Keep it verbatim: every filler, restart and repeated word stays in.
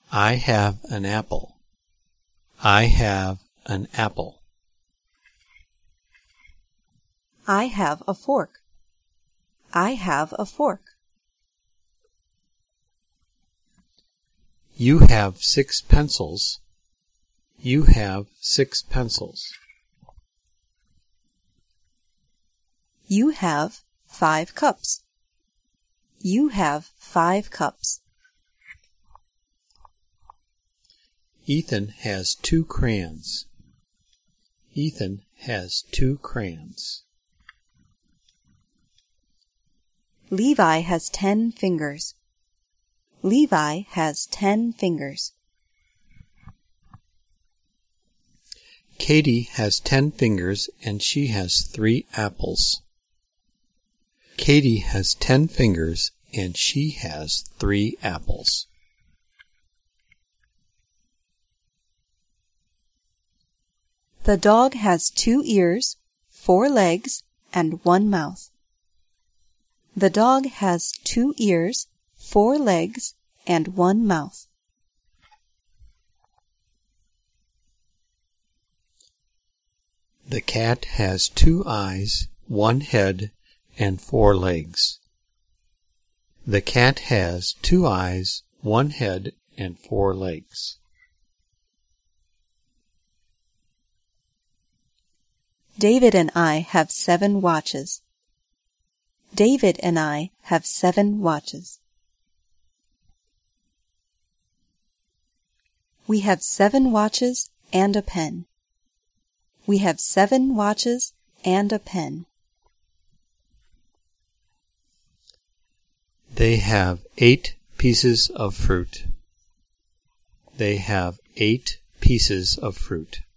I have an apple. I have an apple. I have a fork. I have a fork. You have six pencils. You have six pencils. You have five cups. You have five cups. Ethan has two crayons. Ethan has two crayons. Levi has ten fingers. Levi has ten fingers. Katie has ten fingers and she has three apples. Katie has ten fingers and she has three apples. The dog has two ears, four legs, and one mouth. The dog has two ears, four legs, and one mouth. The cat has two eyes, one head, and four legs. The cat has two eyes, one head, and four legs. David and I have seven watches. David and I have seven watches. We have seven watches and a pen. We have seven watches and a pen. They have eight pieces of fruit. They have eight pieces of fruit.